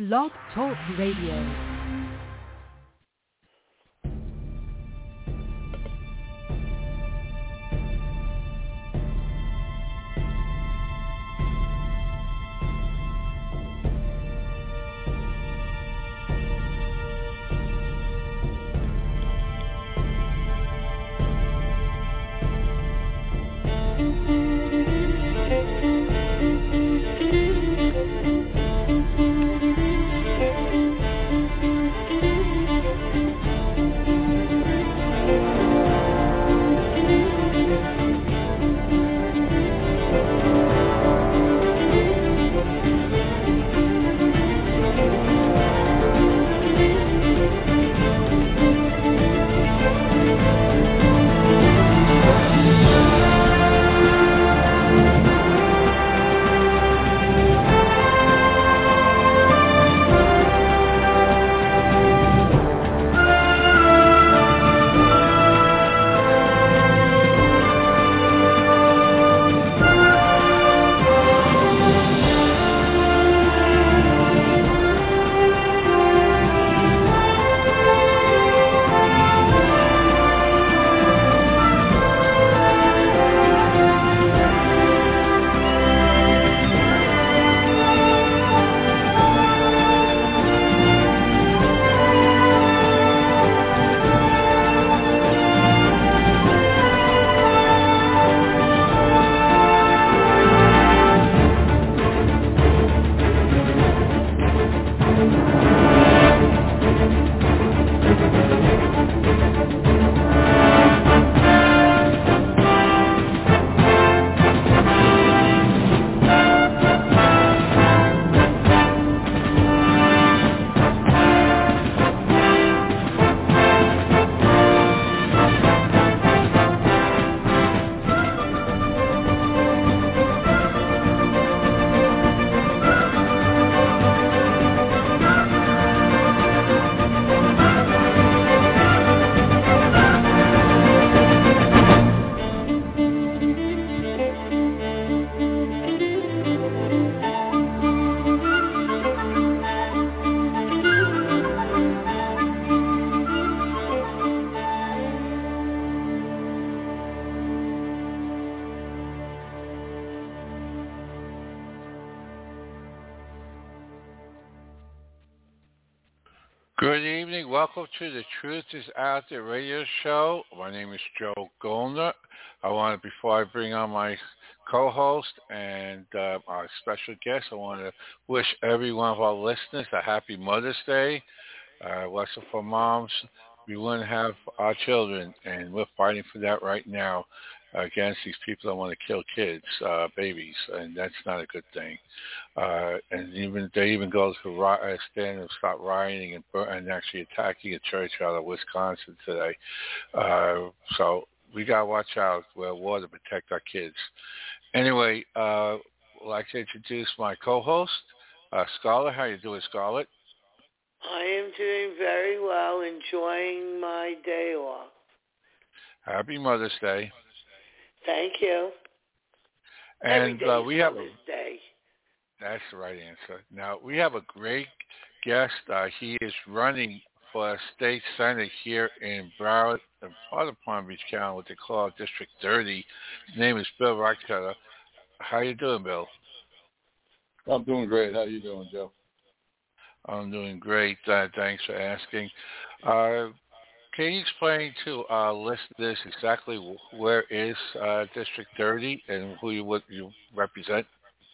Blog Talk Radio. Good evening. Welcome to the Truth is Out There radio show. My name is Joe Goldner. Before I bring on my co-host and our special guest, I want to wish every one of our listeners a happy Mother's Day. Lesson for moms. We wouldn't have our children, and we're fighting for that right now against these people that want to kill kids, babies, and that's not a good thing. And they go to stand and start rioting and actually attacking a church out of Wisconsin today. So we got to watch out. We're at war to protect our kids. Anyway, I'd like to introduce my co-host, Scarlett. How you doing, Scarlett? I am doing very well, enjoying my day off. Happy Mother's Day. Thank you. And we have Mother's Day. That's the right answer. Now, we have a great guest. He is running for state senate here in Broward, part of Palm Beach County, what they call District 30. His name is Bill Rockteller. How you doing, Bill? I'm doing great. How you doing, Joe? I'm doing great. Thanks for asking. Can you explain to our listeners exactly where is District 30 and what you represent?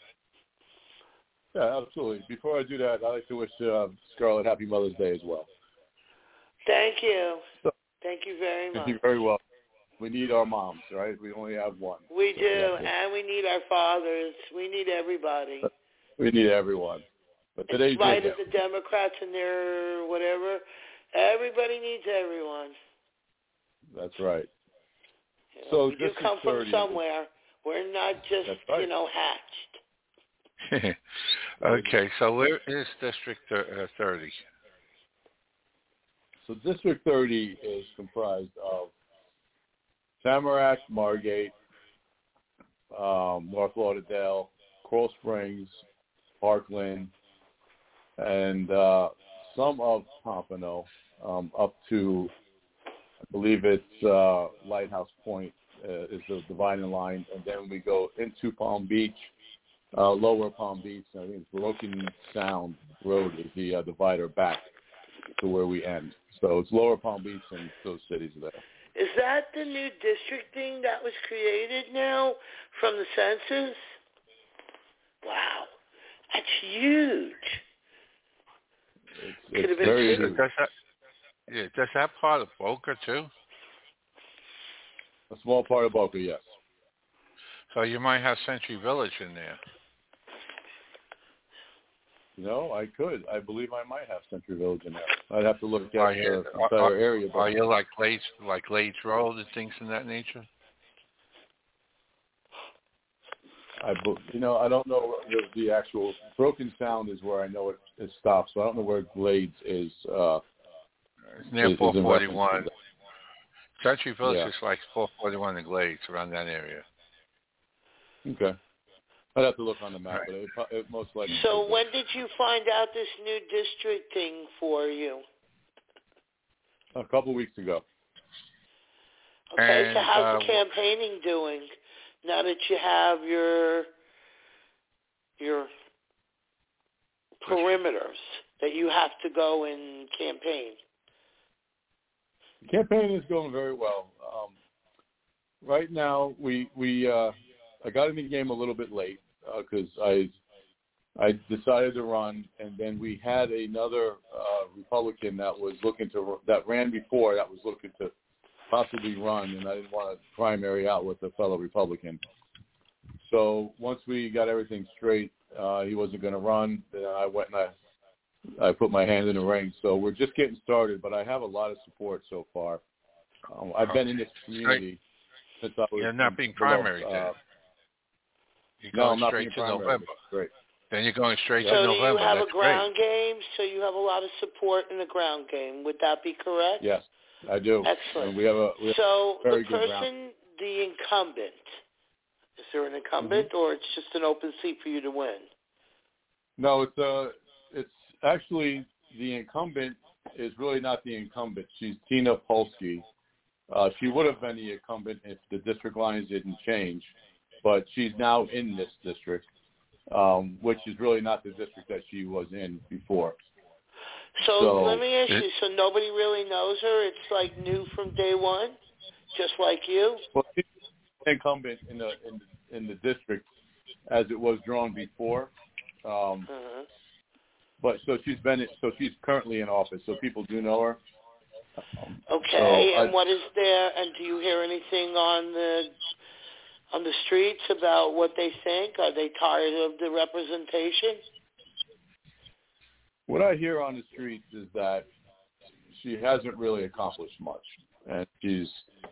Yeah, absolutely. Before I do that, I'd like to wish Scarlett Happy Mother's Day as well. Thank you. Thank you very much. You're very welcome. We need our moms, right? We only have one. We do, and we need our fathers. We need everybody. We need everyone. But today's in spite of the Democrats and their whatever, everybody needs everyone. That's right. So we do come from somewhere. We're not just, right. Hatched. Okay, so where is District 30? So District 30 is comprised of Tamarack, Margate, North Lauderdale, Coral Springs, Parkland, and some of Pompano up to, I believe it's Lighthouse Point is the dividing line, and then we go into Palm Beach, lower Palm Beach. I think it's Broken Sound Road is the divider back to where we end. So it's lower Palm Beach and those cities there. Is that the new districting that was created now from the census? Wow, that's huge. It's very huge. Does that part of Boca too? A small part of Boca, yes. So you might have Century Village in there. No, I could. I believe I might have Century Village in there. I'd have to look at the entire area. Are you like Glades Road and things in that nature? I don't know the actual Broken Sound is where I know it stops. So I don't know where Glades is. It's near 441. Century Village is like 441 and Glades, around that area. Okay. I'd have to look on the map, but it most likely. So when did you find out this new districting for you? A couple weeks ago. Okay, and, so how's the campaigning doing now that you have your perimeters that you have to go and campaign? The campaign is going very well. Right now, I got in the game a little bit late because I decided to run, and then we had another Republican that ran before that was looking to possibly run, and I didn't want to primary out with a fellow Republican. So once we got everything straight, he wasn't going to run. Then I went and I put my hand in the ring. So we're just getting started, but I have a lot of support so far. I've been in this community since I was. You're not being primary then. You're going straight to November. Great. Then you're going straight to So November. So you have That's a ground game, so you have a lot of support in the ground game. Would that be correct? Yes, I do. Excellent. And we have so very the good person, round. the incumbent, is there an incumbent or it's just an open seat for you to win? No, it's actually the incumbent is really not the incumbent. She's Tina Polsky. She would have been the incumbent if the district lines didn't change, but she's now in this district, which is really not the district that she was in before. So let me ask you, so nobody really knows her? It's like new from day one, just like you? Well, she's the incumbent in the district as it was drawn before. But so she's currently in office, so people do know her. Okay, and what is there? And do you hear anything on the streets about what they think? Are they tired of the representation? What I hear on the streets is that she hasn't really accomplished much, and she's,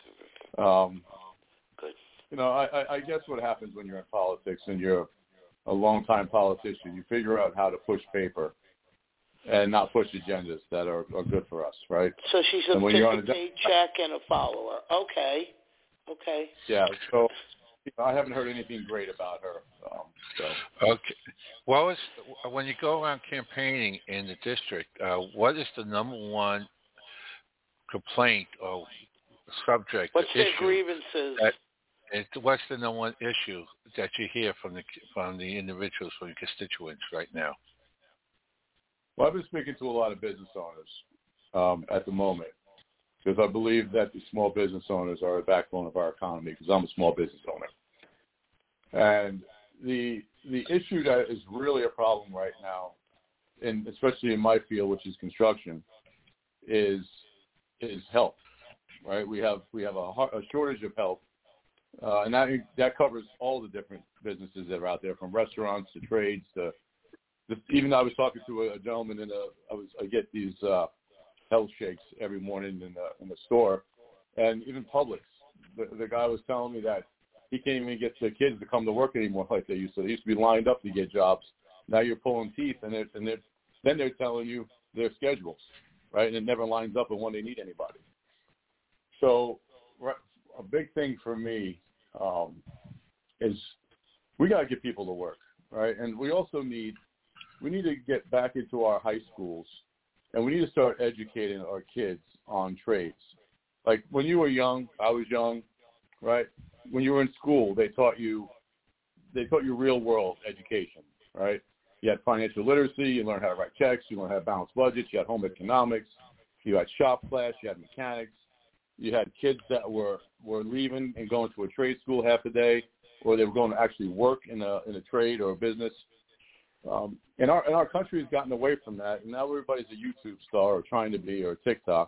Good. I guess what happens when you're in politics and you're a long-time politician, you figure out how to push paper and not push agendas that are good for us, right? So she's a paycheck and a follower. Okay. Yeah. So I haven't heard anything great about her. Okay. When you go around campaigning in the district, what is the number one complaint or subject? What's or their issue grievances? What's the number one issue that you hear from the individuals, from your constituents right now? Well, I've been speaking to a lot of business owners at the moment because I believe that the small business owners are the backbone of our economy because I'm a small business owner. And the issue that is really a problem right now, and especially in my field, which is construction, is help. Right? We have a shortage of help, and that covers all the different businesses that are out there, from restaurants to trades to. Even I was talking to a gentleman I get these health shakes every morning in the store, and even Publix. The guy was telling me that he can't even get the kids to come to work anymore like they used to. They used to be lined up to get jobs. Now you're pulling teeth, and then they're telling you their schedules, right? And it never lines up with when they need anybody. So a big thing for me is we got to get people to work, right? And we also need we need to get back into our high schools, and we need to start educating our kids on trades. Like when you were young, I was young, right? When you were in school, they taught you real world education, right? You had financial literacy, you learned how to write checks, you learned how to balance budgets, you had home economics, you had shop class, you had mechanics, you had kids that were leaving and going to a trade school half the day, or they were going to actually work in a trade or a business. And our country has gotten away from that, and now everybody's a YouTube star or trying to be, or TikTok.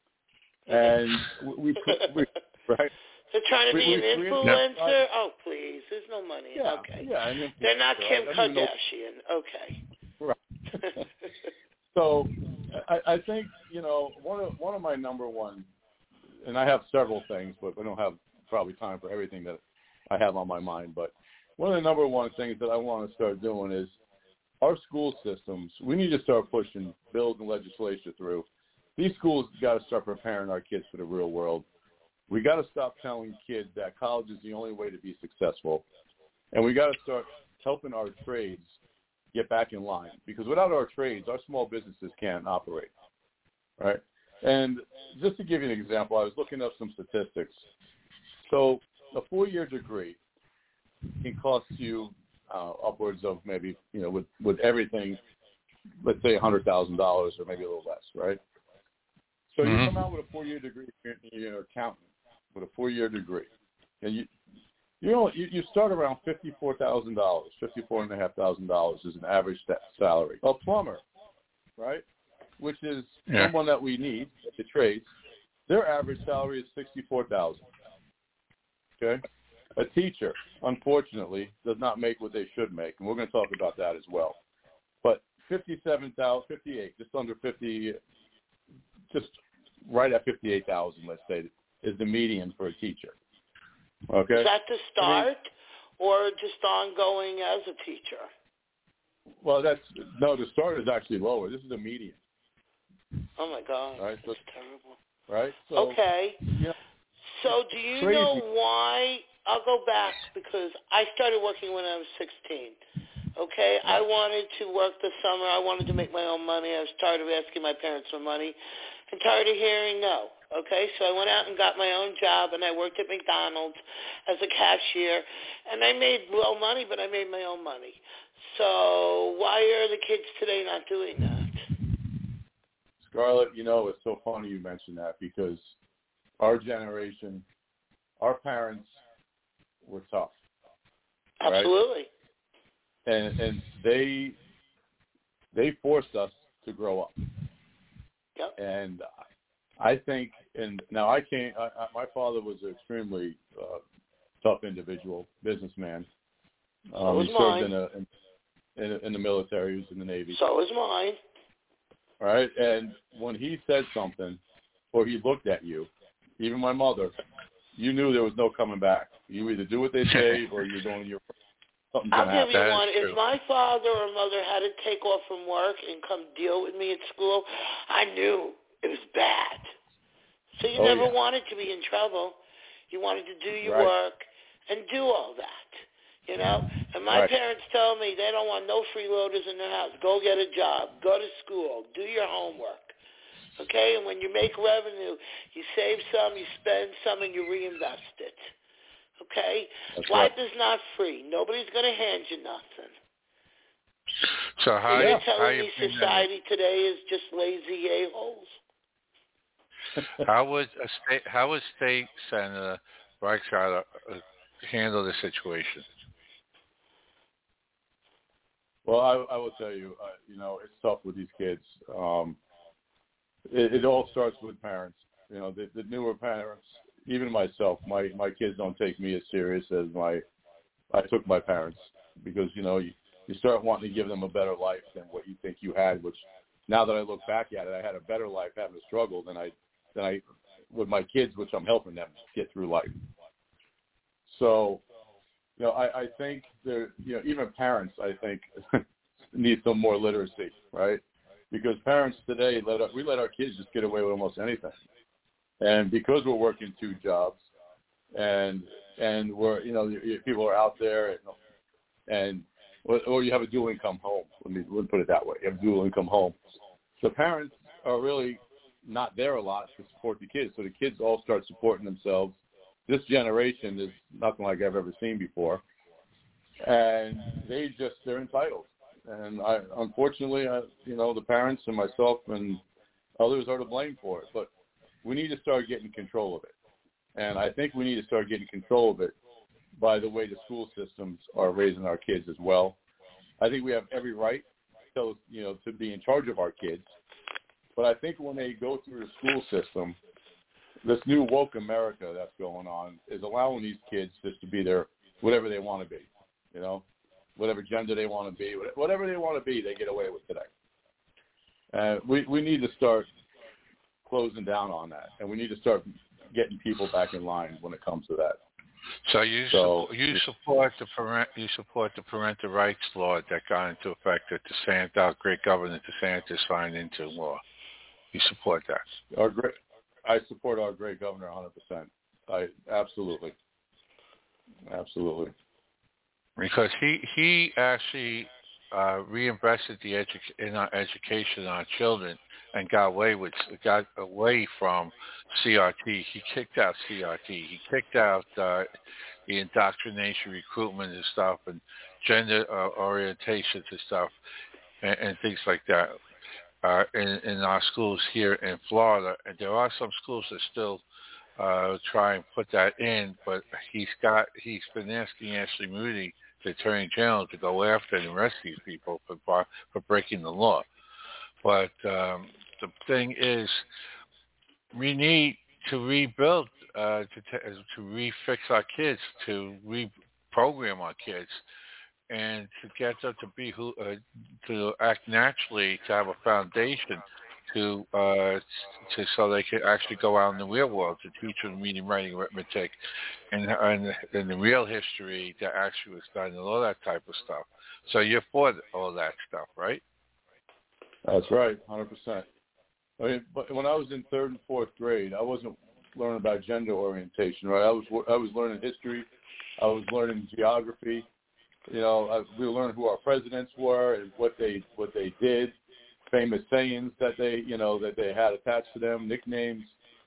And we right? They're trying to be an influencer? Oh, please. There's no money. Yeah, okay. Yeah, they're not Kim Kardashian. Okay. Right. So I think, one of my number one, and I have several things, but we don't have probably time for everything that I have on my mind, but one of the number one things that I want to start doing is our school systems, we need to start pushing bills and legislation through. These schools got to start preparing our kids for the real world. We got to stop telling kids that college is the only way to be successful. And we got to start helping our trades get back in line, because without our trades, our small businesses can't operate, right? And just to give you an example, I was looking up some statistics. So a 4-year degree can cost you upwards of maybe, with everything, let's say $100,000 or maybe a little less, right? So you come out with a 4-year degree, you're an accountant with a 4-year degree, and you start around $54,000, $54,500 is an average salary. A plumber, right, which is someone that we need at the trades, their average salary is $64,000. Okay, a teacher, unfortunately, does not make what they should make, and we're going to talk about that as well. But $57,000, just under 50, just right at $58,000, let's say, is the median for a teacher. Okay. Is that to start, or just ongoing as a teacher? Well, the start is actually lower. This is a median. Oh my God, right? That's terrible. Right. So, okay. Yeah. So do you know why? I'll go back because I started working when I was 16. Okay, I wanted to work the summer. I wanted to make my own money. I was tired of asking my parents for money and tired of hearing no. Okay, so I went out and got my own job, and I worked at McDonald's as a cashier, and I made low money, but I made my own money. So why are the kids today not doing that? Scarlett, it's so funny you mentioned that, because our generation, our parents were tough. Absolutely. Right? And they forced us to grow up. Yep. And I think, and now my father was an extremely tough individual, businessman. So he served in the military, he was in the Navy. So is mine. All right, and when he said something, or he looked at you, even my mother, you knew there was no coming back. You either do what they say, or you're doing your. Something's I'll gonna give you happen. one. If my father or mother had to take off from work and come deal with me at school, I knew it was bad. So you never wanted to be in trouble. You wanted to do your work and do all that, And my parents tell me they don't want no freeloaders in their house. Go get a job. Go to school. Do your homework. Okay? And when you make revenue, you save some, you spend some, and you reinvest it. Okay? Life is not free. Nobody's going to hand you nothing. So you're telling me society today is just lazy a-holes? How would State Senator Reichert handle the situation? Well, I will tell you, it's tough with these kids. It all starts with parents. The newer parents, even myself, my kids don't take me as serious as I took my parents, because, you start wanting to give them a better life than what you think you had, which now that I look back at it, I had a better life having a struggle than I with my kids, which I'm helping them get through life. So, I think even parents, I think, need some more literacy, right? Because parents today, we let our kids just get away with almost anything. And because we're working 2 jobs, and we're, people are out there, and or you have a dual income home. Let me put it that way. You have a dual income home. The parents are really not there a lot to support the kids, so the kids all start supporting themselves. This generation is nothing like I've ever seen before, and they're entitled. And unfortunately, the parents and myself and others are to blame for it. But we need to start getting control of it, and I think we need to start getting control of it by the way the school systems are raising our kids as well. I think we have every right to be in charge of our kids. But I think when they go through the school system, this new woke America that's going on is allowing these kids just to be their whatever they want to be, whatever gender they want to be, whatever they want to be, they get away with today. We need to start closing down on that, and we need to start getting people back in line when it comes to that. So you support the parental rights law that got into effect that our great Governor DeSantis signed into law. You support that? I support our great governor 100%. Absolutely. Because he actually reinvested in our education of our children and got away from CRT. He kicked out CRT. He kicked out the indoctrination, recruitment and stuff, and gender orientations and stuff, and things like that. In our schools here in Florida, and there are some schools that still try and put that in, but he's been asking Ashley Moody, the Attorney General, to go after and arrest these people for breaking the law. But the thing is, we need to rebuild, to refix our kids, to reprogram our kids, and to get them to be to act naturally, to have a foundation, so they can actually go out in the real world, to teach them reading, writing, arithmetic, and the real history that actually was done, and all that type of stuff. So you're for all that stuff, right? That's right, 100%. I mean, but when I was in 3rd and 4th grade, I wasn't learning about gender orientation, right? I was learning history, I was learning geography. We were learning who our presidents were and what they did, famous sayings that they had attached to them, nicknames.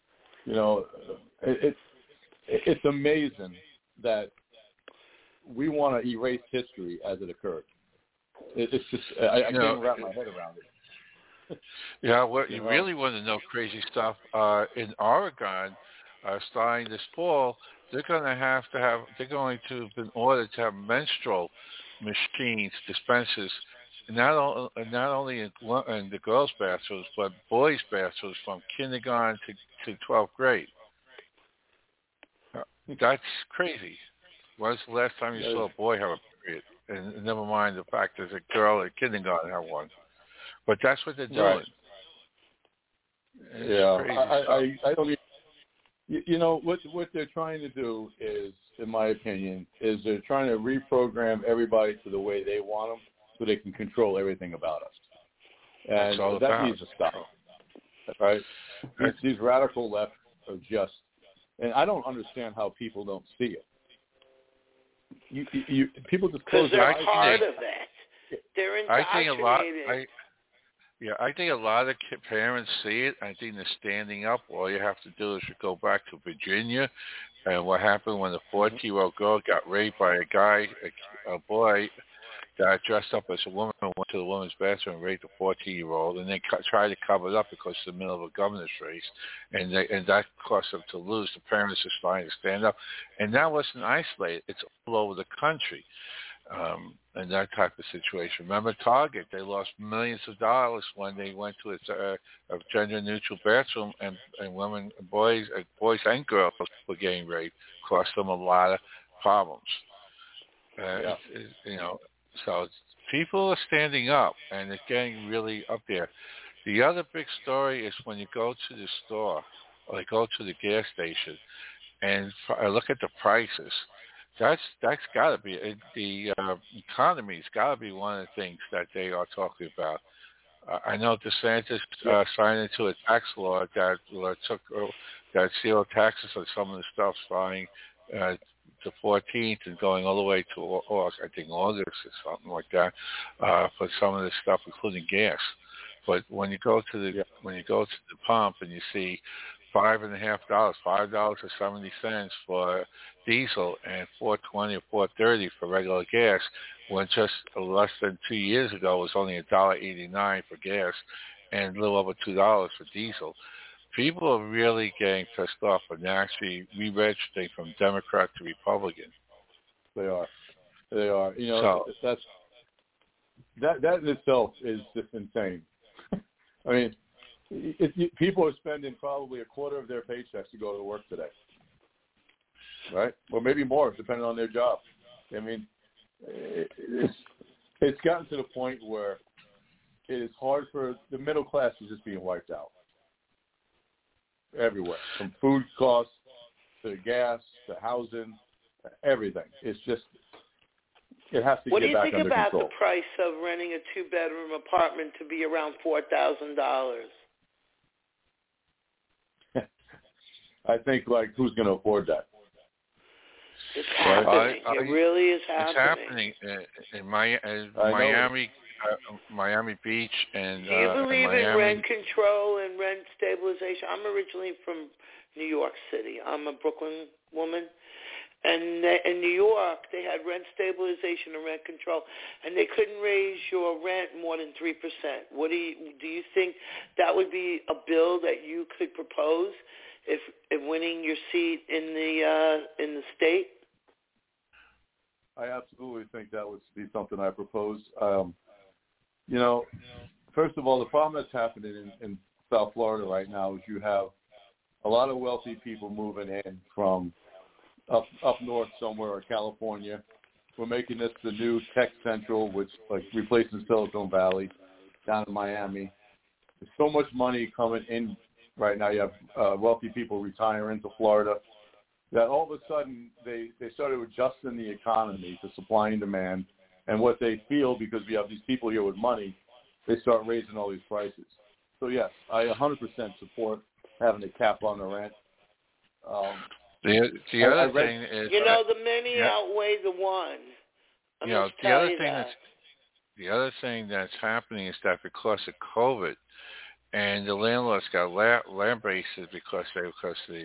It's amazing that we want to erase history as it occurred. It's just I can't wrap my head around it. Yeah, you really want to know crazy stuff. In Oregon, starting this fall, they're going to have been ordered to have menstrual machines, dispensers, not only in the girls' bathrooms, but boys' bathrooms from kindergarten to 12th grade. That's crazy. When's the last time you saw a boy have a period? And never mind the fact there's a girl at kindergarten have one. But that's what they're doing. Right. Crazy I don't. What they're trying to do is, in my opinion, is they're trying to reprogram everybody to the way they want them, so they can control everything about us. And that needs to stop. Right? These radical left are just, and I don't understand how people don't see it. People just close their eyes. Because they're part of that. They're indoctrinated. I think a lot of parents see it. I think they're standing up. All you have to do is you go back to Virginia, and what happened when the 14-year-old girl got raped by a boy that dressed up as a woman, went to the women's bathroom and raped a 14-year-old, and they tried to cover it up because it's the middle of a governor's race, and that caused them to lose. The parents are starting to stand up, and that wasn't isolated. It's all over the country. And that type of situation. Remember Target? They lost millions of dollars when they went to a gender-neutral bathroom, and boys and girls were getting raped. Cost them a lot of problems. So people are standing up, and it's getting really up there. The other big story is when you go to the store or you go to the gas station and look at the prices. That's got to be the economy's got to be one of the things that they are talking about. I know DeSantis signed into a tax law that took that zero taxes on some of the stuff starting the 14th and going all the way to I think August or something like that for some of the stuff, including gas. But when you go to the pump and you see $5.70 for diesel and $4.20 or $4.30 for regular gas, when just less than 2 years ago it was only $1.89 for gas and a little over $2 for diesel. People are really getting pissed off and actually re-registering from Democrat to Republican. They are. You know, that in itself is just insane. I mean, people are spending probably a quarter of their paychecks to go to work today, right? Or maybe more, depending on their job. I mean, it's gotten to the point where it is hard for the middle class is just being wiped out everywhere, from food costs to gas to housing, everything. It's just, it has to get back under control. What do you think about the price of renting a two-bedroom apartment to be around $4,000? I think, like, who's going to afford that? It's happening. It really is happening. It's happening in Miami, Miami Beach, and do you believe in rent control and rent stabilization? I'm originally from New York City. I'm a Brooklyn woman. And in New York, they had rent stabilization and rent control, and they couldn't raise your rent more than 3%. What do you think that would be a bill that you could propose if winning your seat in the state? I absolutely think that would be something I propose. You know, first of all, the problem that's happening in South Florida right now is you have a lot of wealthy people moving in from up north somewhere, or California. We're making this the new tech central, which like replacing Silicon Valley down in Miami. There's so much money coming in right now. You have wealthy people retiring to Florida that all of a sudden they started adjusting the economy to supply and demand. And what they feel, because we have these people here with money, they start raising all these prices. So, yes, I 100% support having a cap on the rent. The other thing is, you know, the many outweigh the one. The other thing that's happening is that because of COVID, and the landlords got lambasted because the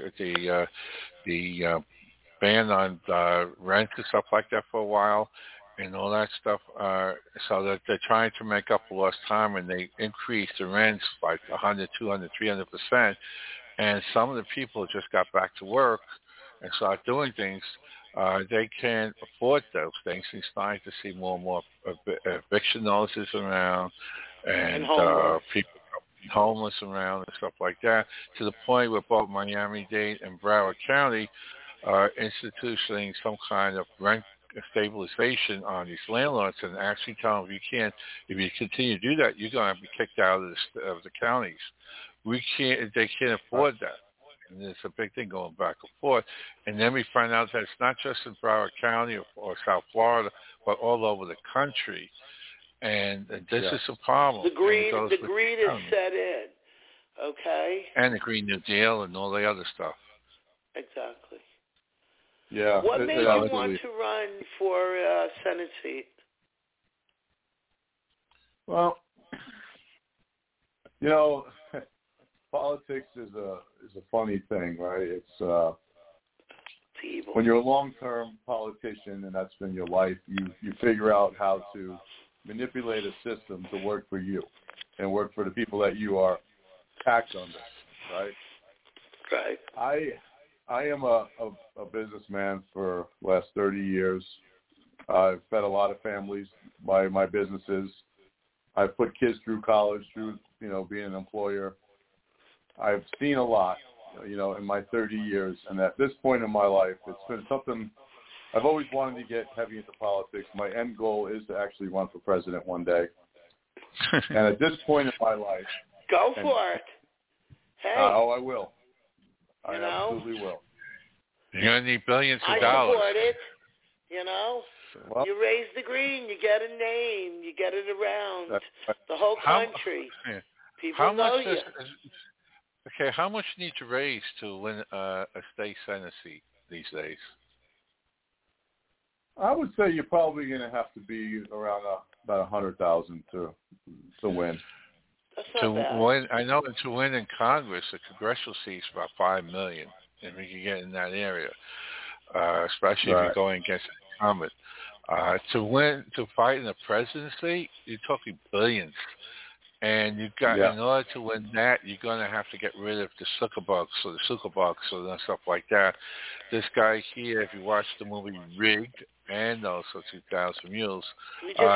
ban on rent and stuff like that for a while, and all that stuff. So that they're trying to make up for lost time, and they increased the rents by 100, 200, 300%. And some of the people just got back to work and started doing things. They can't afford those things. You're starting to see more and more eviction notices around and people homeless around and stuff like that, to the point where both Miami-Dade and Broward County are institutioning some kind of rent stabilization on these landlords and actually tell them if you continue to do that, you're going to be kicked out of the counties. They can't afford that. And there's a big thing going back and forth. And then we find out that it's not just in Broward County or South Florida, but all over the country. And this is a problem. The greed is set in, okay? And the Green New Deal and all the other stuff. Exactly. Yeah. What made you want to run for a Senate seat? Well, you know, politics is a funny thing, right? It's evil. When you're a long-term politician and that's been your life, you figure out how to manipulate a system to work for you and work for the people that you are taxed under, right? Right. I am a businessman for the last 30 years. I've fed a lot of families by my businesses. I've put kids through college through, being an employer. I've seen a lot, in my 30 years. And at this point in my life, it's been something I've always wanted to get heavy into politics. My end goal is to actually run for president one day. And at this point in my life. Go for it. Hey. I will. I absolutely will. You're going to need billions of dollars. I support it. Well, you raise the green, you get a name, you get it around the whole country. People know you. Okay, how much do you need to raise to win a state Senate seat these days? I would say you're probably going to have to be around about 100,000 to win. That's not bad. Win, I know to win in Congress, the congressional seats about 5 million, if we can get in that area, especially if you're going against an incumbent. To fight in the presidency, you're talking billions. And you've got, in order to win that, you're going to have to get rid of the Zuckerbucks or stuff like that. This guy here, if you watch the movie Rigged and also 2,000 Mules, you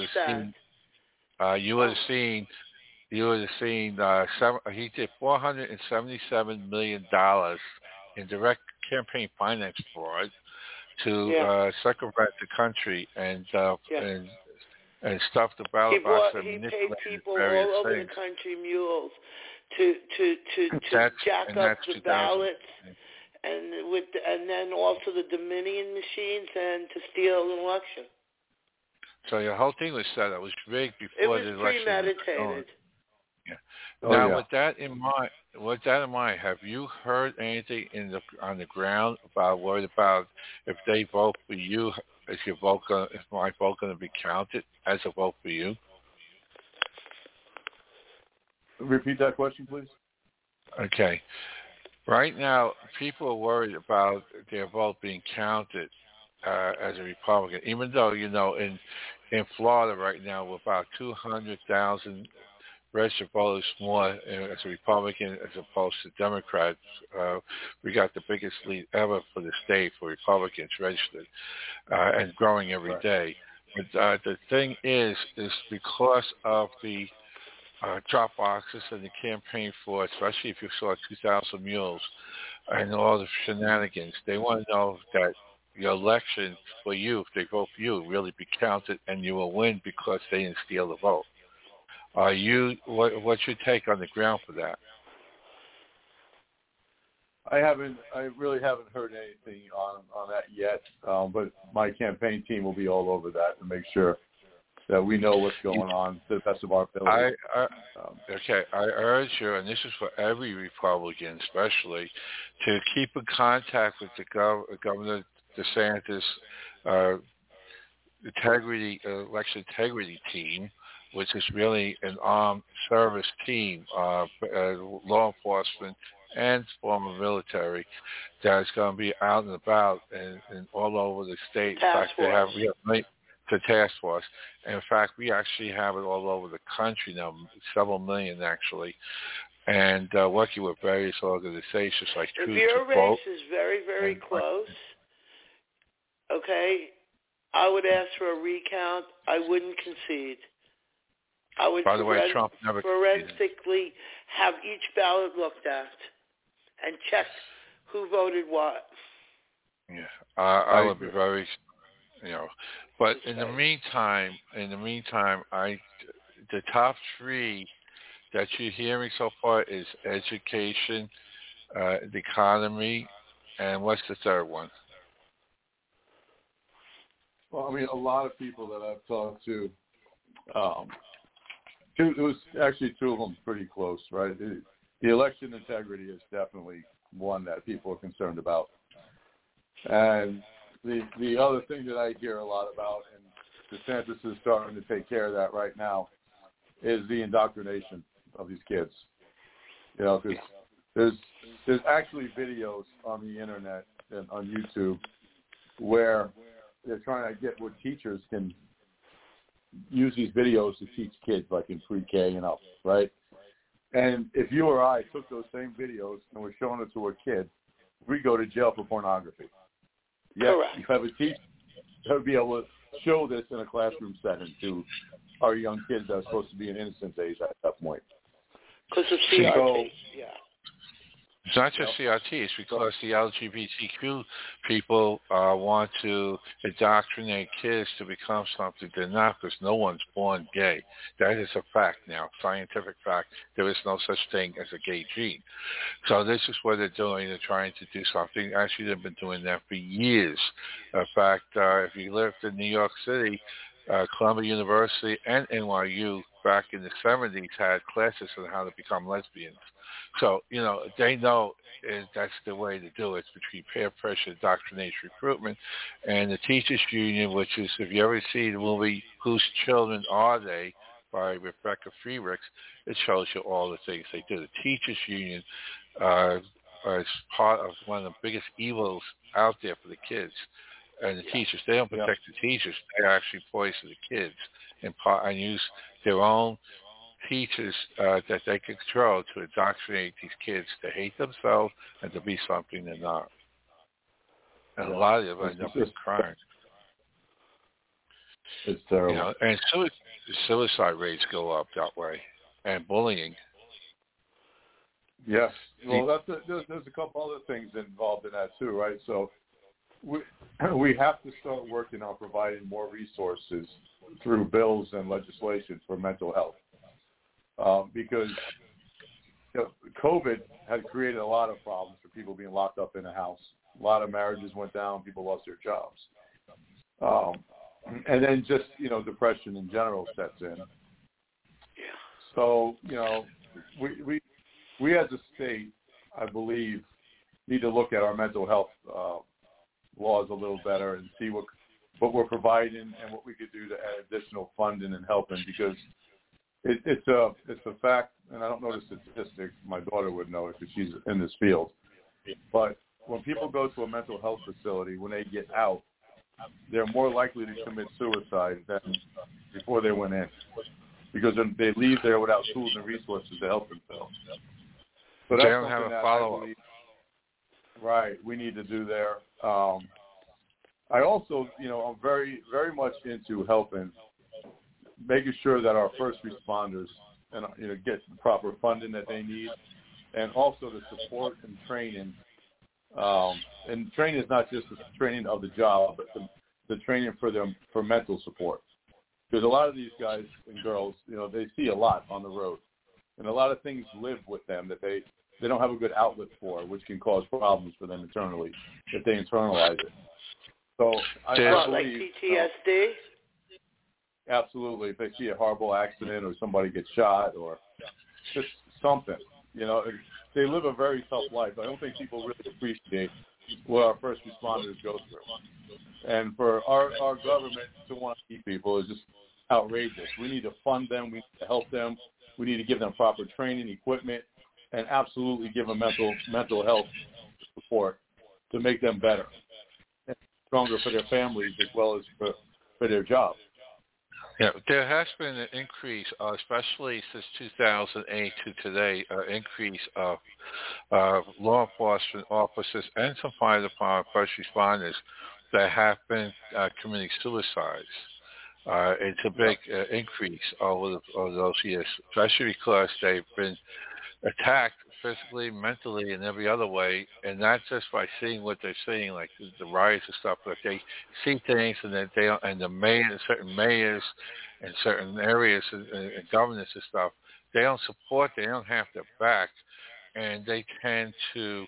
would have seen he did $477 million in direct campaign finance fraud to circumvent the country and stuff the ballot box. He paid people all over the country mules to jack up the ballots, and then also the Dominion machines, and to steal an election. So your whole thing was set up. It was rigged before the election. It was premeditated. Now, with that in mind, have you heard anything on the ground worried about if they vote for you? Is my vote going to be counted as a vote for you? Repeat that question, please. Okay. Right now, people are worried about their vote being counted as a Republican, even though, in Florida right now, we're about 200,000 registered voters more as a Republican as opposed to Democrats. We got the biggest lead ever for the state for Republicans registered and growing every day. But the thing is because of the drop boxes and the campaign fraud, especially if you saw 2,000 Mules and all the shenanigans, they want to know that your election for you, if they vote for you, really be counted and you will win because they didn't steal the vote. What's your take on the ground for that? I really haven't heard anything on that yet, but my campaign team will be all over that to make sure that we know what's going on to the best of our ability. I urge you, and this is for every Republican especially, to keep in contact with the Governor DeSantis election integrity team, which is really an armed service team, law enforcement and former military, that's going to be out and about and all over the state. We have the task force. And in fact, we actually have it all over the country now, several million actually, and working with various organizations like Truth to Vote. If your race is very, very close, okay, I would ask for a recount. I wouldn't concede. I would By the way, Trump never forensically have each ballot looked at and check who voted what. Yeah, I would be very, But in the meantime, the top three that you're hearing so far is education, the economy, and what's the third one? Well, a lot of people that I've talked to, it was actually two of them pretty close, right? The election integrity is definitely one that people are concerned about. And the other thing that I hear a lot about, and DeSantis is starting to take care of that right now, is the indoctrination of these kids. Because there's actually videos on the internet and on YouTube where they're trying to get where teachers can use these videos to teach kids like in pre-K and up, right? And if you or I took those same videos and were showing it to a kid, we go to jail for pornography. Yes, you have a teacher that would be able to show this in a classroom setting to our young kids that are supposed to be in innocence age at that point. Because of CRT, It's not just CRT. It's because the LGBTQ people want to indoctrinate kids to become something they're not, because no one's born gay. That is a fact now, scientific fact. There is no such thing as a gay gene. So this is what they're doing. They're trying to do something. Actually, they've been doing that for years. In fact, if you lived in New York City, Columbia University and NYU back in the 70s had classes on how to become lesbians. So, they know that's the way to do it, between peer pressure, indoctrination, recruitment, and the Teachers Union, which is, if you ever see the movie Whose Children Are They by Rebecca Friedrichs, it shows you all the things they do. The Teachers Union is part of one of the biggest evils out there for the kids. And the teachers, they don't protect the teachers. They actually poison the kids and use their own teachers that they control to indoctrinate these kids to hate themselves and to be something they're not. And a lot of them end up in crime. It's terrible. And suicide rates go up that way, and bullying. Yes. Well, there's a couple other things involved in that too, right? So we have to start working on providing more resources through bills and legislation for mental health, because COVID had created a lot of problems for people being locked up in a house. A lot of marriages went down. People lost their jobs. And then just, depression in general sets in. So, we as a state, I believe, need to look at our mental health laws a little better and see what we're providing and what we could do to add additional funding and helping, because it's a fact, and I don't know the statistics. My daughter would know it because she's in this field. But when people go to a mental health facility, when they get out, they're more likely to commit suicide than before they went in, because they leave there without tools and resources to help themselves. So that's they don't have a follow-up. Right, we need to do there. I also, I'm very, very much into helping, making sure that our first responders and get the proper funding that they need, and also the support and training. And training is not just the training of the job, but the training for mental support. Because a lot of these guys and girls, they see a lot on the road, and a lot of things live with them that they don't have a good outlet for, which can cause problems for them internally if they internalize it. So I believe, like PTSD? Absolutely. If they see a horrible accident or somebody gets shot or just something, they live a very tough life. I don't think people really appreciate what our first responders go through. And for our government to want to keep people is just outrageous. We need to fund them. We need to help them. We need to give them proper training, equipment, and absolutely give them mental health support to make them better and stronger for their families as well as for their jobs. Yeah, there has been an increase, especially since 2008 to today, increase of law enforcement officers and some fire department first responders that have been committing suicides. It's a big increase over those years, especially because they've been attacked physically, mentally, and every other way, and not just by seeing what they're seeing, like the riots and stuff, but they see things, and then certain mayors in certain areas and governors and stuff, they don't support, they don't have their back, and they tend to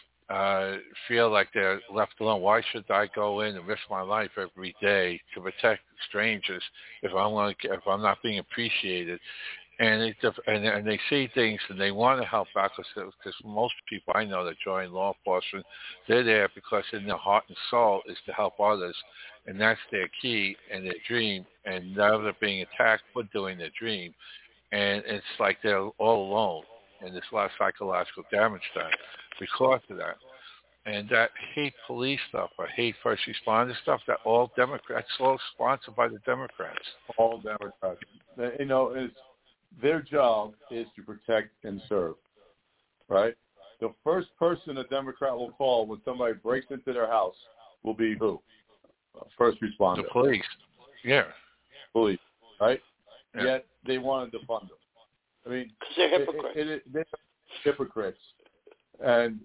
feel like they're left alone. Why should I go in and risk my life every day to protect strangers if I'm not being appreciated? And they see things and they want to help out, because most people I know that join law enforcement, they're there because in their heart and soul is to help others, and that's their key and their dream. And now they're being attacked for doing their dream, and it's like they're all alone, and there's a lot of psychological damage done because of that. And that hate police stuff or hate first responder stuff, that all Democrats, all sponsored by the Democrats. All Democrats. Their job is to protect and serve, right? The first person a Democrat will call when somebody breaks into their house will be who? First responder. The police. Yeah. Police, right? Yeah. Yet they want to defund them. I mean, because they're hypocrites. They're hypocrites. And,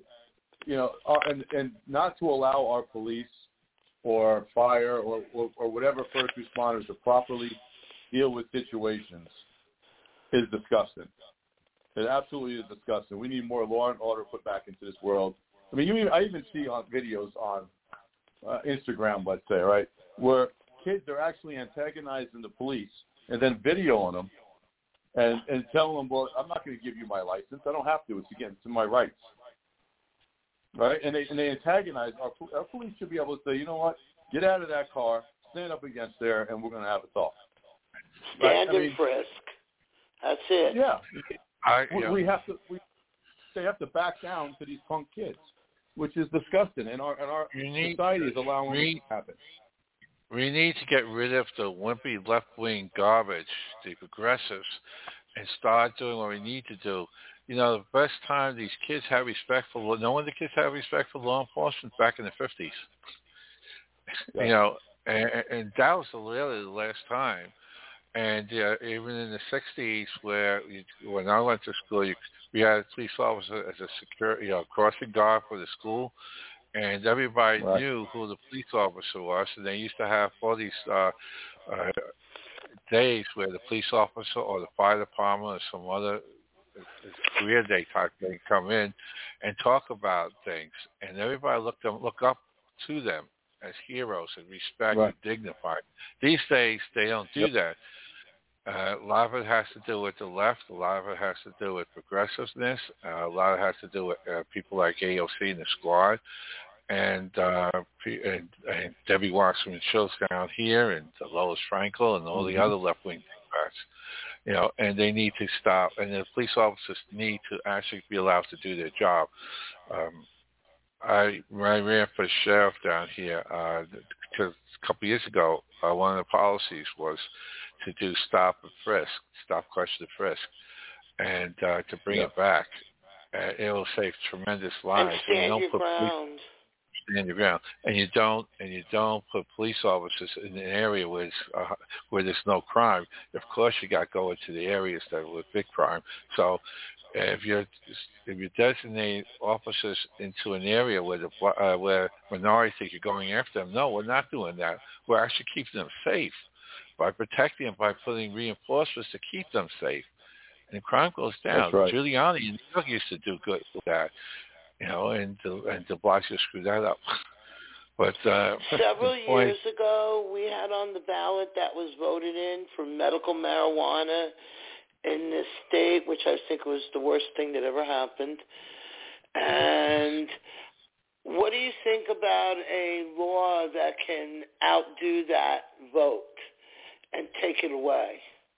and not to allow our police or fire or whatever first responders to properly deal with situations is disgusting. It absolutely is disgusting. We need more law and order put back into this world. I mean, I even see on videos on Instagram, let's say, right, where kids are actually antagonizing the police and then videoing them and telling them, well, I'm not going to give you my license. I don't have to. It's against my rights. Right? And they antagonize. Our police should be able to say, you know what? Get out of that car, stand up against there, and we're going to have a talk. Stand and frisk. That's it. Yeah. We have to. They have to back down to these punk kids, which is disgusting. And our society is allowing it to happen. We need to get rid of the wimpy left-wing garbage, the progressives, and start doing what we need to do. You know, the best time these kids had respect for no one. The kids had respect for law enforcement back in the 50s. Yeah. You know, and that was really the last time. And even in the 60s, when I went to school, we had a police officer as a security, crossing guard for the school, and everybody knew who the police officer was. And they used to have all these days where the police officer or the fire department or some other career day type thing come in and talk about things, and everybody look up to them as heroes and respect and dignified. These days, they don't do that. A lot of it has to do with the left. A lot of it has to do with progressiveness. A lot of it has to do with people like AOC and the Squad, and Debbie Wasserman Schultz down here, and Lois Frankel, and all the other left-wing Democrats. You know, and they need to stop. And the police officers need to actually be allowed to do their job. I ran for sheriff down here because a couple of years ago. One of the policies was to do stop and frisk, stop, question, and frisk, and to bring it back. It will save tremendous lives. And stand your ground. Stand your ground, and you don't put police officers in an area where there's no crime. Of course, you got to go into the areas that with big crime. So, if you designate officers into an area where minorities think you're going after them, no, we're not doing that. We're actually keeping them safe by protecting them, by putting reinforcements to keep them safe. And crime goes down. That's right. Giuliani in New York used to do good with that. You know, and de Blasio screwed that up. But several years ago, we had on the ballot that was voted in for medical marijuana in this state, which I think was the worst thing that ever happened. And what do you think about a law that can outdo that vote and take it away?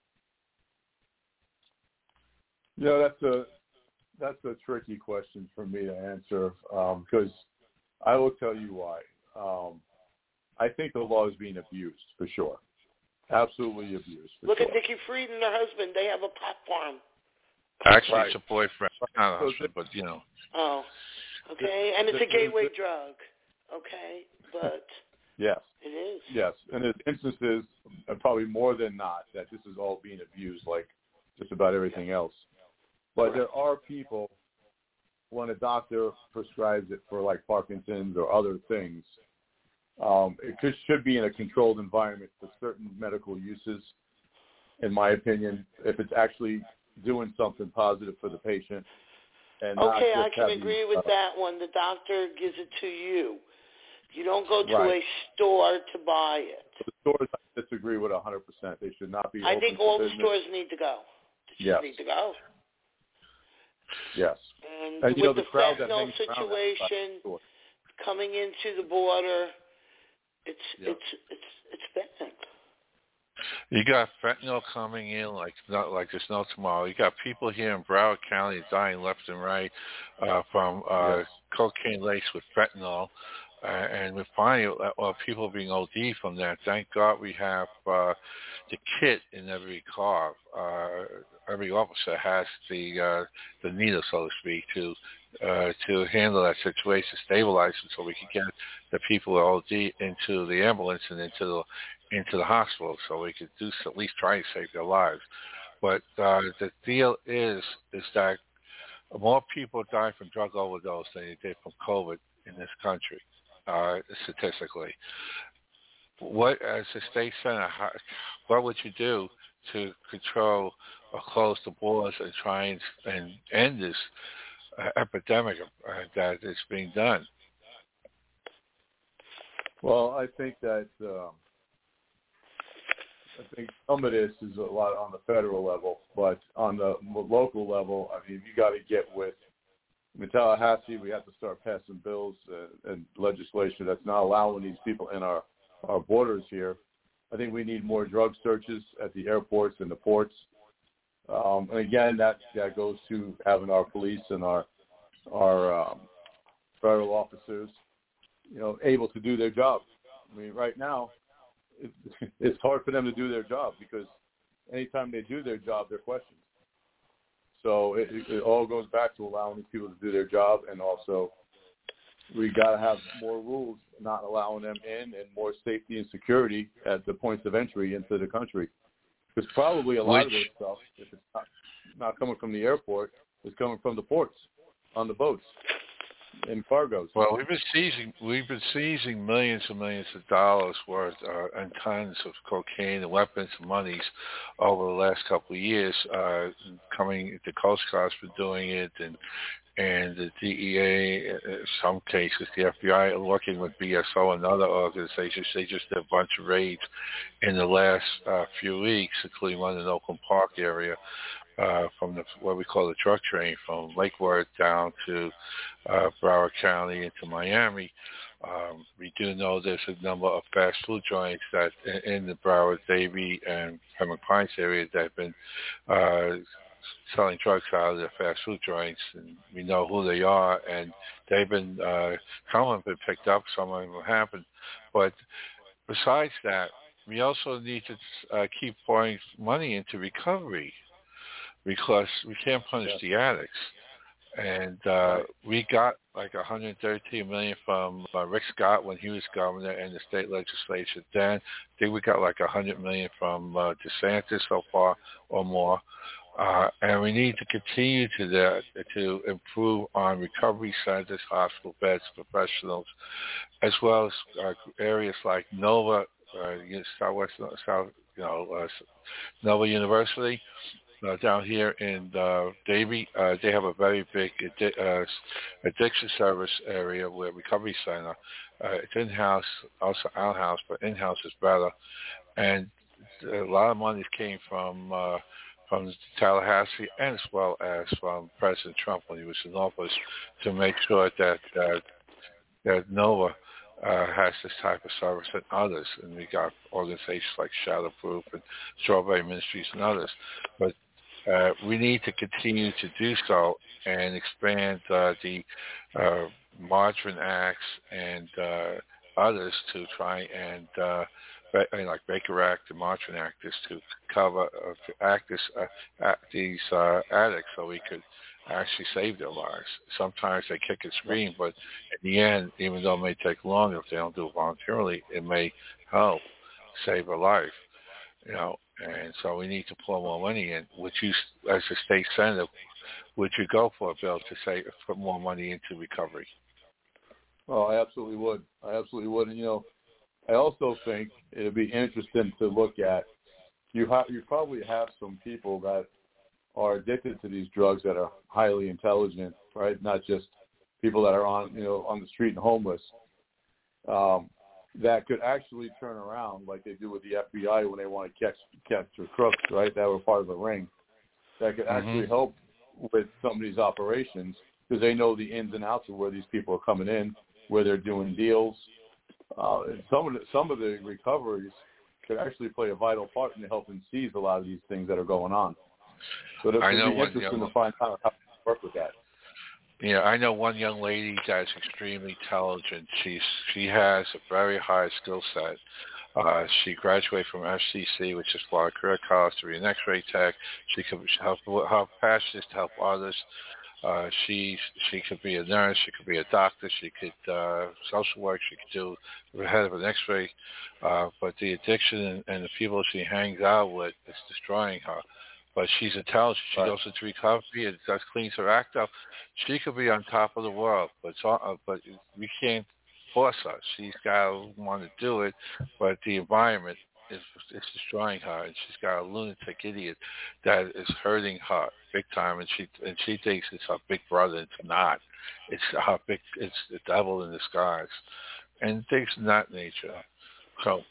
Yeah, that's a tricky question for me to answer because I will tell you why. I think the law is being abused for sure. Absolutely abused. Look at Nikki Fried and her husband. They have a pot farm. Actually, it's a boyfriend, not a husband, but you know. Oh, okay. And it's a gateway drug. Okay, but yes, it is. Yes, and there's instances, probably more than not, that this is all being abused like just about everything else. But there are people, when a doctor prescribes it for like Parkinson's or other things, it should be in a controlled environment for certain medical uses, in my opinion, if it's actually doing something positive for the patient. And okay, I can agree with that one. The doctor gives it to you. You don't go to a store to buy it. The stores, I disagree with 100%. They should not be I think all the stores need to go. They should need to go. Yes. And with the fentanyl situation coming into the border, it's bad. You got fentanyl coming in like there's no tomorrow. You got people here in Broward County dying left and right from cocaine laced with fentanyl, and we're finding people being OD from that. Thank God we have the kit in every car. Every officer has the needle, so to speak, to handle that situation, stabilize them, so we can get the people with OD into the ambulance and into the hospital, so we could at least try to save their lives. But the deal is that more people die from drug overdose than they did from COVID in this country, statistically. What, as a state senator, what would you do to control or close the borders and try and end this epidemic that is being done? Well, I think that I think some of this is a lot on the federal level, but on the local level, I mean, you got to get with. In Tallahassee, we have to start passing bills and legislation that's not allowing these people in our borders here. I think we need more drug searches at the airports and the ports. And again, that goes to having our police and our federal officers, able to do their job. I mean, right now, it's hard for them to do their job because anytime they do their job, they're questioned. So it all goes back to allowing these people to do their job, and also we got to have more rules not allowing them in, and more safety and security at the points of entry into the country. Because probably a lot of this stuff, if it's not coming from the airport, is coming from the ports, on the boats, and cargoes. Well, we've been seizing millions and millions of dollars worth and tons of cocaine and weapons and monies over the last couple of years. The Coast Guard's been doing it, and the DEA, in some cases, the FBI are working with BSO and other organizations. They just did a bunch of raids in the last few weeks, including one in the Oakland Park area, from what we call the drug train, from Lake Worth down to Broward County into Miami. We do know there's a number of fast food joints that in the Broward, Davie, and Pembroke Pines area that have been selling drugs out of their fast food joints, and we know who they are, and they've been, some of them have been picked up, some of them haven't. But besides that, we also need to keep pouring money into recovery, because we can't punish the addicts. And we got like $113 million from Rick Scott when he was governor and the state legislature then. I think we got like $100 million from DeSantis so far or more. And we need to continue to improve on recovery centers, hospital beds, professionals, as well as areas like Nova, Nova University. Down here in Davie, they have a very big addiction service area where recovery center. It's in-house, also out-house, but in-house is better. And a lot of money came from Tallahassee, and as well as from President Trump when he was in office, to make sure that Nova has this type of service and others. And we got organizations like Shadowproof and Strawberry Ministries and others. But we need to continue to do so and expand the Margarine Acts and others to try and, like Baker Act and Margarine Act, is to cover, to act as these addicts so we could actually save their lives. Sometimes they kick and scream, but in the end, even though it may take long, if they don't do it voluntarily, it may help save a life. And so we need to pour more money in. Would you, as a state senator, would you go for a bill to put more money into recovery? Oh, I absolutely would. And, I also think it would be interesting to look at, you probably have some people that are addicted to these drugs that are highly intelligent, right? Not just people that are on the street and homeless. That could actually turn around like they do with the FBI when they want to catch the crooks, right? That were part of the ring. That could actually help with some of these operations because they know the ins and outs of where these people are coming in, where they're doing deals. Some of the recoveries could actually play a vital part in helping seize a lot of these things that are going on. So it's going to be interesting to find out how to work with that. Yeah, I know one young lady that's extremely intelligent. She has a very high skill set. She graduated from FCC, which is Florida Career College, to be an X-ray tech. She could help. Her passion is to help others. She could be a nurse. She could be a doctor. She could social work. She could do the head of an X-ray. But the addiction and the people she hangs out with is destroying her. But she's intelligent. She goes into recovery and that cleans her act up. She could be on top of the world, but we can't force her. She's got to want to do it, but the environment is destroying her, and she's got a lunatic idiot that is hurting her big time, and she thinks it's her big brother. It's not. It's the devil in disguise, and things of that nature. So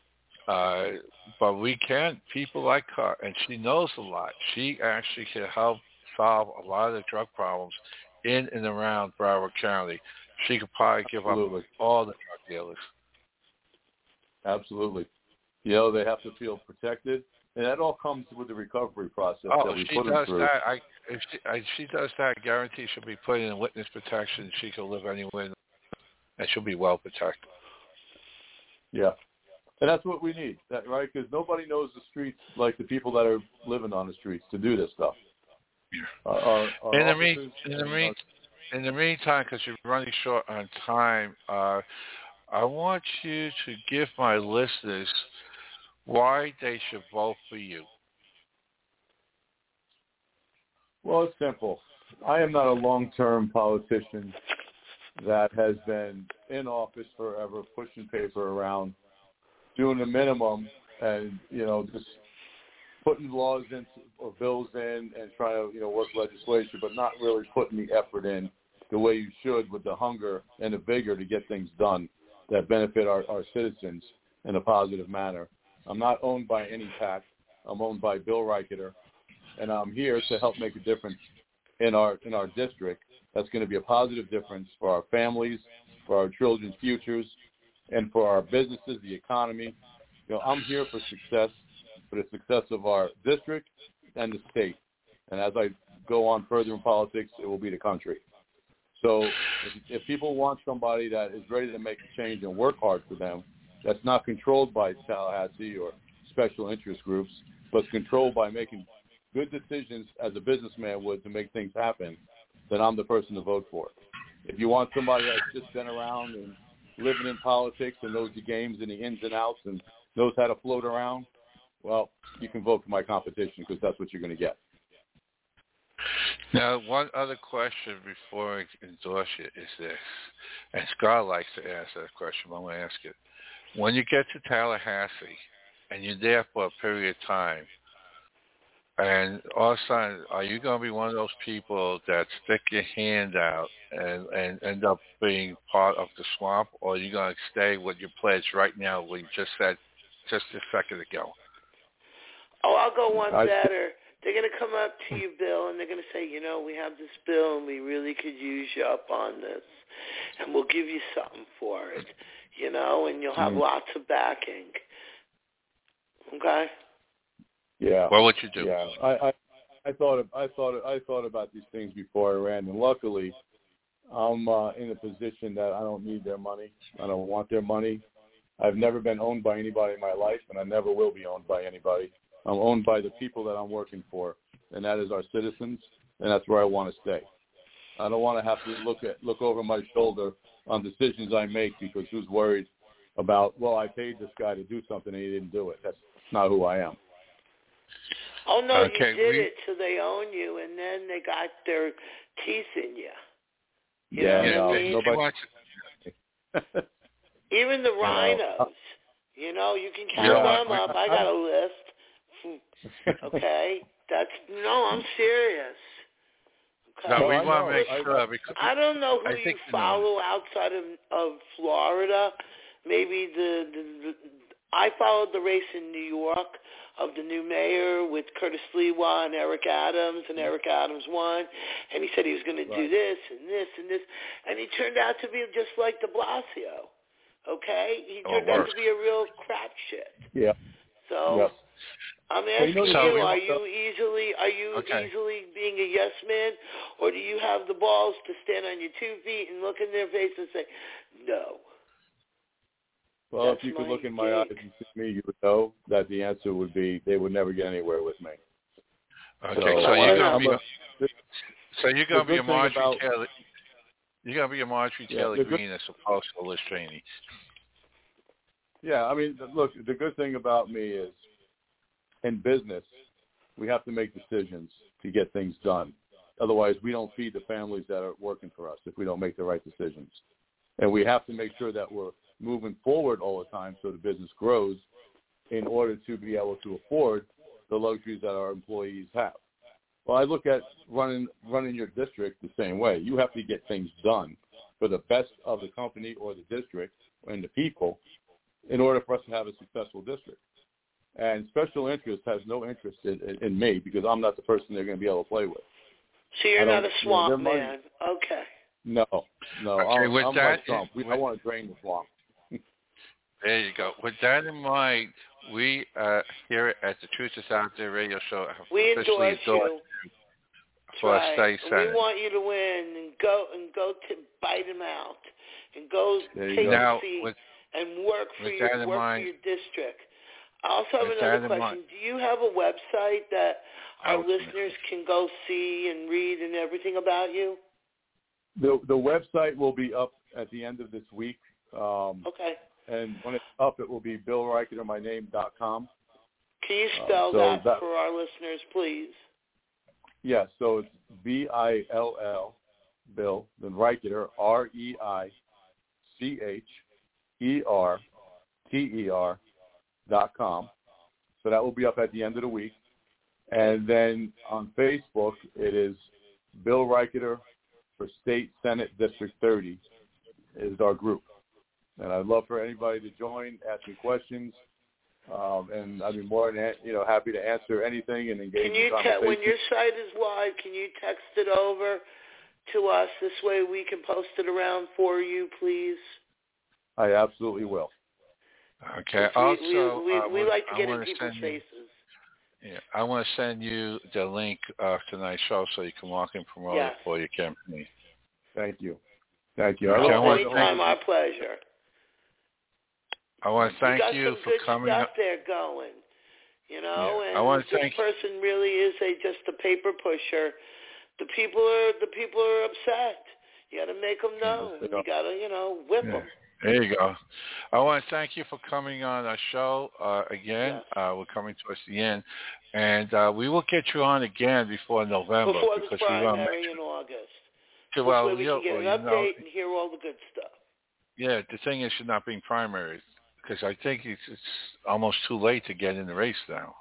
But we can, people like her, and she knows a lot. She actually can help solve a lot of the drug problems in and around Broward County. She could probably give up all the drug dealers. Absolutely. They have to feel protected, and that all comes with the recovery process that we put them through. If she does that, I guarantee she'll be put in witness protection. She can live anywhere, and she'll be well protected. Yeah. And that's what we need, right? Because nobody knows the streets like the people that are living on the streets to do this stuff. In the meantime, because you're running short on time, I want you to give my listeners why they should vote for you. Well, it's simple. I am not a long-term politician that has been in office forever, pushing paper around, doing the minimum, and just putting laws in or bills in and trying to work legislation, but not really putting the effort in the way you should with the hunger and the vigor to get things done that benefit our citizens in a positive manner. I'm not owned by any PAC. I'm owned by Bill Reicheter, and I'm here to help make a difference in our district. That's going to be a positive difference for our families, for our children's futures, and for our businesses, the economy. I'm here for success, for the success of our district and the state. And as I go on further in politics, it will be the country. So if people want somebody that is ready to make a change and work hard for them, that's not controlled by Tallahassee or special interest groups, but it's controlled by making good decisions as a businessman would to make things happen, then I'm the person to vote for. If you want somebody that's just been around and living in politics and knows the games and the ins and outs and knows how to float around, well, you can vote for my competition because that's what you're going to get. Now, one other question before I endorse you is this, and Scott likes to ask that question, but I'm going to ask it. When you get to Tallahassee and you're there for a period of time, and all of a sudden, are you going to be one of those people that stick your hand out and end up being part of the swamp, or are you going to stay with your pledge right now, what you just said just a second ago? Oh, I'll go one better. They're going to come up to you, Bill, and they're going to say, we have this bill, and we really could use you up on this, and we'll give you something for it, and you'll have lots of backing. Okay? Yeah. What would you do? Yeah, I thought about these things before I ran, and luckily, I'm in a position that I don't need their money. I don't want their money. I've never been owned by anybody in my life, and I never will be owned by anybody. I'm owned by the people that I'm working for, and that is our citizens, and that's where I want to stay. I don't want to have to look over my shoulder on decisions I make because who's worried about, well, I paid this guy to do something and he didn't do it. That's not who I am. Oh, no, you did it, so they own you, and then they got their teeth in you. You know what I mean? Nobody. Even the rhinos, you can count them up. I got a list. Okay? I'm serious. Okay? No, we want to make sure. Because I don't know who you follow outside of Florida. Maybe I followed the race in New York of the new mayor with Curtis Lewa and Eric Adams, and Eric Adams won, and he said he was going to do this and this and this, and he turned out to be just like de Blasio, okay? He turned out to be a real crap shit. Yeah. So I'm asking you, are you easily being a yes man, or do you have the balls to stand on your 2 feet and look in their face and say, no? Well, if you could look in my eyes and see me, you would know that the answer would be they would never get anywhere with me. Okay, so you're going to be a Marjorie Taylor. You're going to be a Marjorie Taylor Greene as opposed to Liz Cheney. Yeah, I mean, look, the good thing about me is in business, we have to make decisions to get things done. Otherwise, we don't feed the families that are working for us if we don't make the right decisions. And we have to make sure that we're moving forward all the time so the business grows in order to be able to afford the luxuries that our employees have. Well, I look at running your district the same way. You have to get things done for the best of the company or the district and the people in order for us to have a successful district. And special interest has no interest in me because I'm not the person they're going to be able to play with. So you're not a swamp man. Okay. No. Okay, I'm like Trump. I want to drain the swamp. There you go. With that in mind, we here at the Truth Is Out There radio show have officially endorsed you for a state senate. We want you to win and go to bite him out and go take a seat and work for your district. I also have another question. Do you have a website that our listeners can go see and read and everything about you? The website will be up at the end of this week. Okay. And when it's up, it will be BillReicherterMyName.com. Can you spell that for our listeners, please? Yes. So it's B-I-L-L, Bill, then Reicherter, ReicherTer.com. So that will be up at the end of the week. And then on Facebook, it is Bill Reicherter for State Senate District 30 is our group. And I'd love for anybody to join, ask me questions, and I'd be more than happy to answer anything and engage in conversation. When your site is live, can you text it over to us? This way we can post it around for you, please. I absolutely will. Okay. We like to get in people's faces. I want to send you the link of tonight's show so you can walk and promote it for your campaign. Thank you. Anytime, our pleasure. I want to thank you for coming. You got some good stuff there going, and I want to this person really is just a paper pusher. The people are upset. You got to make them know. You got to, whip them. There you go. I want to thank you for coming on our show again. Yes. We're coming towards the end, and we will get you on again before November. Before the primary in August. Well, we can get an update and hear all the good stuff. Yeah, the thing is, you're not being primary because I think it's almost too late to get in the race now.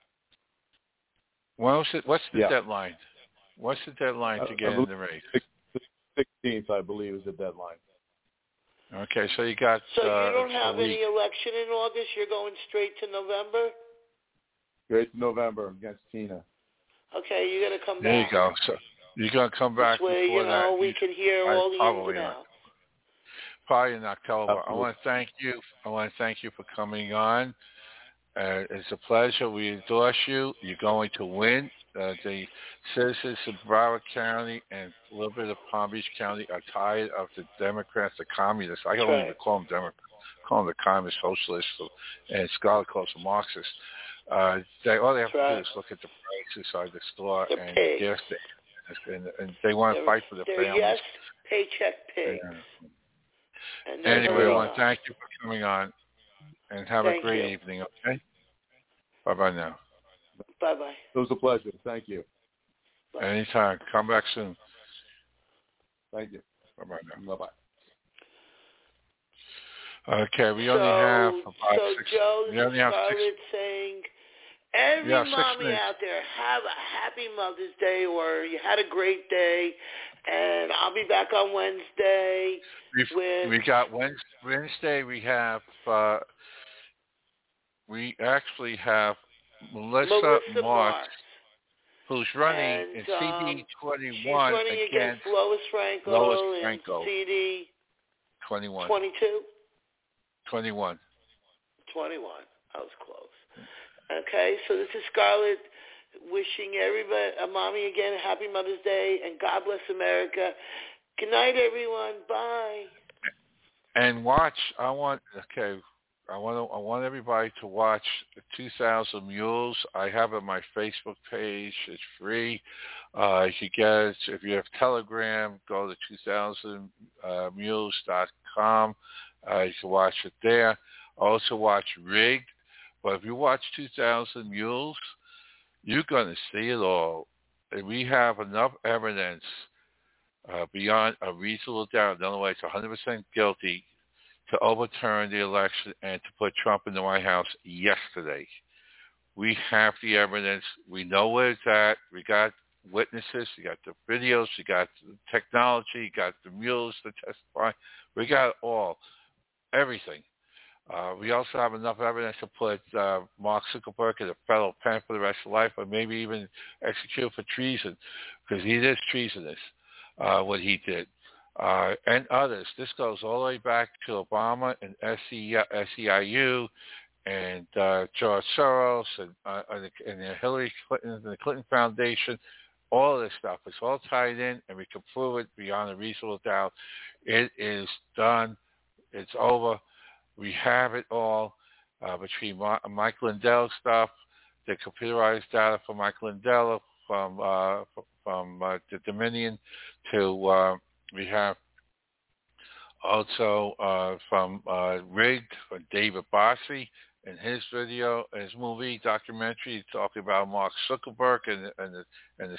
What's the deadline? What's the deadline to get in the race? 16th, I believe, is the deadline. Okay, so you got. So you don't have any election in August. You're going straight to November. Straight to November against Tina. Okay, you're gonna come back. There you go. So you're gonna come back this way, before that. We can hear all the ins and outs. Probably in October. Absolutely. I want to thank you for coming on. It's a pleasure. We endorse you. You're going to win. The citizens of Broward County and a little bit of Palm Beach County are tired of the Democrats, the communists. I don't even call them Democrats. I call them the communist socialists, and Scarlett calls them Marxists. All they have to do is look at the prices of the store and gas station, and they want to fight for their families. Yes, paycheck pigs. Yeah. Anyway, I want to thank you for coming on, and have a great evening, okay? Bye-bye now. Bye-bye. It was a pleasure. Thank you. Bye. Anytime. Come back soon. Thank you. Bye-bye now. Bye-bye. Okay, we only have about Scarlett saying, every mommy out there, have a happy Mother's Day, or you had a great day, and I'll be back on Wednesday. We got Wednesday. We actually have Melissa Marks, who's running in CD 21 she's running against Lois Franco in CD 21. 22? 21. 21. I was close. Okay, so this is Scarlett wishing everybody, a mommy again, a happy Mother's Day, and God bless America. Good night, everyone. Bye. And watch. I want everybody to watch 2000 Mules. I have it on my Facebook page. It's free. You can get it if you have Telegram. Go to 2000mules.com. You can watch it there. Also watch Rigged. But if you watch 2000 Mules, you're going to see it all. And we have enough evidence beyond a reasonable doubt, in other words, 100% guilty, to overturn the election and to put Trump in the White House yesterday. We have the evidence. We know where it's at. We got witnesses. You got the videos. You got the technology. You got the mules to testify. We got it all, everything. We also have enough evidence to put Mark Zuckerberg in a federal pen for the rest of life, or maybe even execute for treason, because he is treasonous, what he did. And others. This goes all the way back to Obama and SEIU and George Soros and the Hillary Clinton and the Clinton Foundation. All of this stuff is all tied in, and we can prove it beyond a reasonable doubt. It is done. It's over. We have it all between Mike Lindell stuff, the computerized data from Mike Lindell from the Dominion to we have also from Rigged from David Bossie in his video, his movie documentary talking about Mark Zuckerberg and the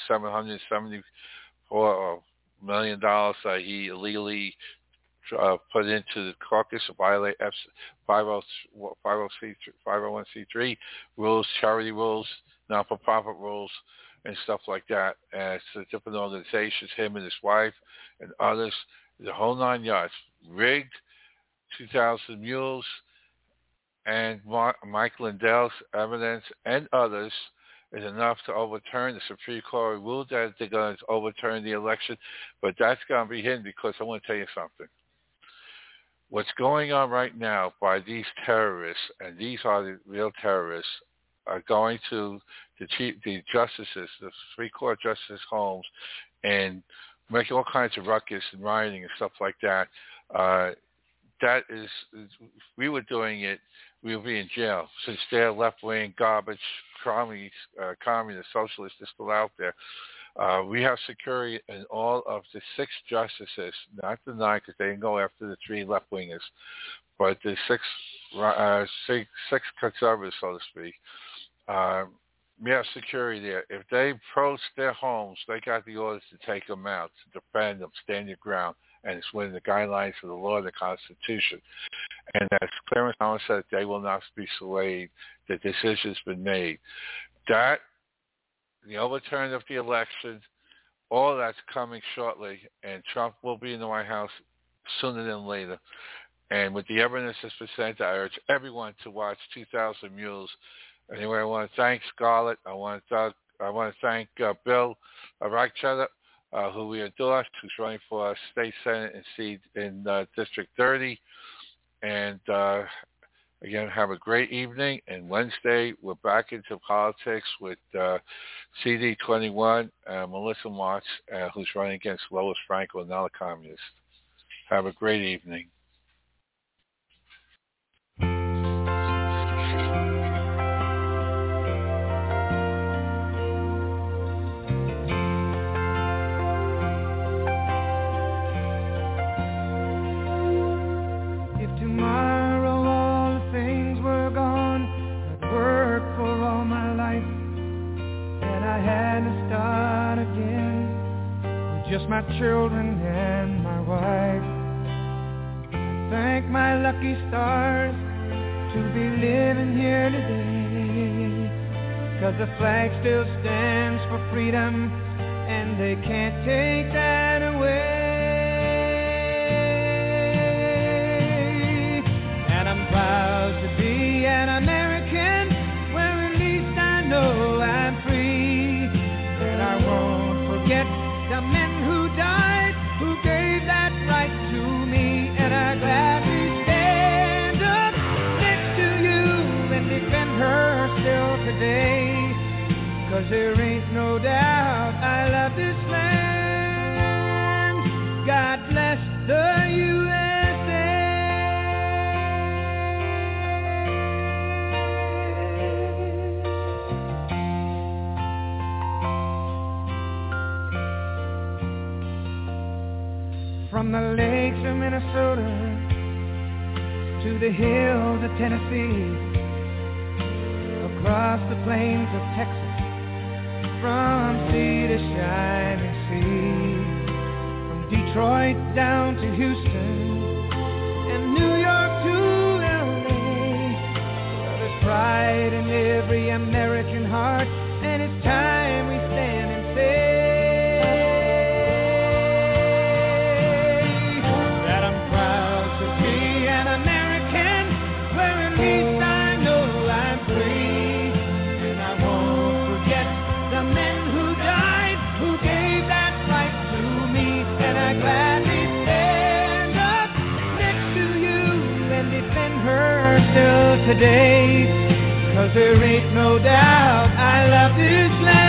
$774 million that he illegally put into the caucus to violate 501c3 rules, charity rules, not-for-profit rules, and stuff like that. And it's different organizations, him and his wife and others, the whole 9 yards. Rigged, 2,000 Mules, and Mike Lindell's evidence and others is enough to overturn. The Supreme Court ruled that they're going to overturn the election, but that's going to be hidden because I want to tell you something. What's going on right now by these terrorists, and these are the real terrorists, are going to the justices, the Supreme Court Justice Holmes, and making all kinds of ruckus and rioting and stuff like that. That is, if we were doing it, we would be in jail. Since they're left-wing garbage, communist, socialists are still out there. We have security in all of the 6 justices, not the 9, because they didn't go after the 3 left-wingers, but the 6 conservatives, so to speak. We have security there. If they approach their homes, they got the orders to take them out, to defend them, stand your ground, and it's within the guidelines of the law and the Constitution. And as Clarence Thomas said, they will not be swayed. The decision's been made. That, the overturn of the election, all that's coming shortly, and Trump will be in the White House sooner than later. And with the evidence that's presented, I urge everyone to watch 2,000 Mules. Anyway, I want to thank Scarlett. I want to thank Bill Reichstetter, who we adore, who's running for state senate and seat in District 30. And again, have a great evening. And Wednesday, we're back into politics with CD21, Melissa March, who's running against Lois Franco, another communist. Have a great evening. Just my children and my wife. I thank my lucky stars to be living here today, 'cause the flag still stands for freedom and they can't take that away. And I'm proud to be an American, where at least I know I'm free. And I won't forget the men who died, who gave that right to me. And I gladly stand up next to you and defend her still today, 'cause there ain't no doubt I love this land. God bless the USA. From the lakes of Minnesota to the hills of Tennessee, across the plains of Texas, from sea to shining sea, from Detroit down to Houston and New York to LA. Well, there's pride in every American heart, and it's time we stand and say that I'm proud to be an American, today, 'cause there ain't no doubt I love this land.